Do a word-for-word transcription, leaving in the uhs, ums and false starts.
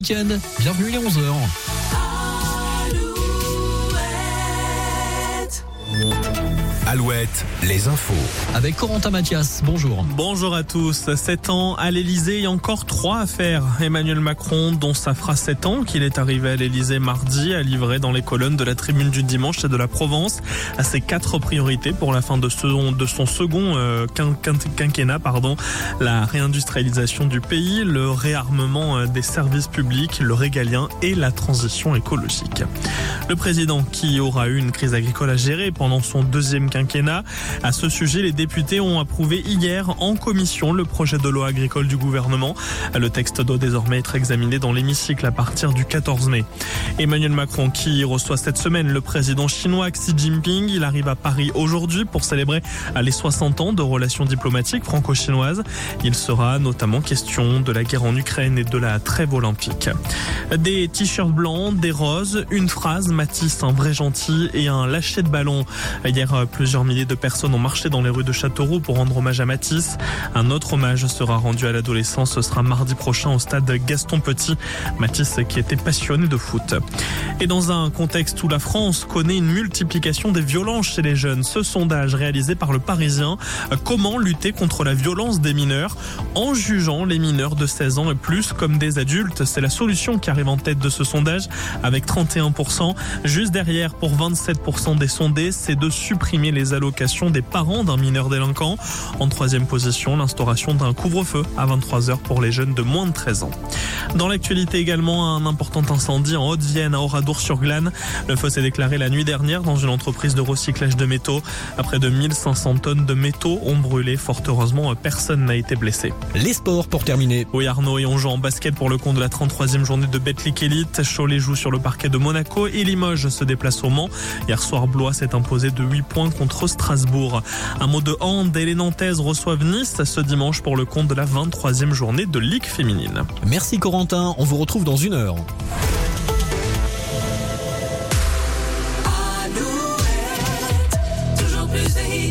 Week-end, bienvenue, il est onze heures. Alouette, les infos. Avec Corentin Mathias, bonjour. Bonjour à tous. sept ans à l'Elysée et encore trois à faire. Emmanuel Macron, dont ça fera sept ans qu'il est arrivé à l'Elysée mardi, a livré dans les colonnes de la Tribune du Dimanche et de la Provence à ses quatre priorités pour la fin de, ce, de son second euh, quinquennat, pardon, la réindustrialisation du pays, le réarmement des services publics, le régalien et la transition écologique. Le président, qui aura eu une crise agricole à gérer pendant son deuxième quinquennat. À ce sujet, les députés ont approuvé hier en commission le projet de loi agricole du gouvernement. Le texte doit désormais être examiné dans l'hémicycle à partir du quatorze mai. Emmanuel Macron, qui reçoit cette semaine le président chinois Xi Jinping, il arrive à Paris aujourd'hui pour célébrer les soixante ans de relations diplomatiques franco-chinoises. Il sera notamment question de la guerre en Ukraine et de la trêve olympique. Des t-shirts blancs, des roses, une phrase, Matisse, un vrai gentil et un lâcher de ballon. Hier, plusieurs milliers de personnes ont marché dans les rues de Châteauroux pour rendre hommage à Matisse. Un autre hommage sera rendu à l'adolescence. Ce sera mardi prochain au stade Gaston Petit. Matisse qui était passionné de foot. Et dans un contexte où la France connaît une multiplication des violences chez les jeunes, ce sondage réalisé par Le Parisien, comment lutter contre la violence des mineurs en jugeant les mineurs de seize ans et plus comme des adultes. C'est la solution qui arrive en tête de ce sondage avec trente et un pour cent. Juste derrière, pour vingt-sept pour cent des sondés, c'est de supprimer les allocations des parents d'un mineur délinquant. En troisième position, l'instauration d'un couvre-feu à vingt-trois heures pour les jeunes de moins de treize ans. Dans l'actualité également, un important incendie en Haute-Vienne, à Oradour-sur-Glane. Le feu s'est déclaré la nuit dernière dans une entreprise de recyclage de métaux. Près de mille cinq cents tonnes de métaux ont brûlé. Fort heureusement, personne n'a été blessé. Les sports pour terminer. Oui, Arnaud, et on joue en basket pour le compte de la trente-troisième journée de Betclic Elite. Cholet joue sur le parquet de Monaco et Limoges se déplace au Mans. Hier soir, Blois s'est imposé de huit points contre Strasbourg. Un mot de hand, et les Nantaises reçoivent Nice ce dimanche pour le compte de la vingt-troisième journée de Ligue féminine. Merci Corentin, on vous retrouve dans une heure.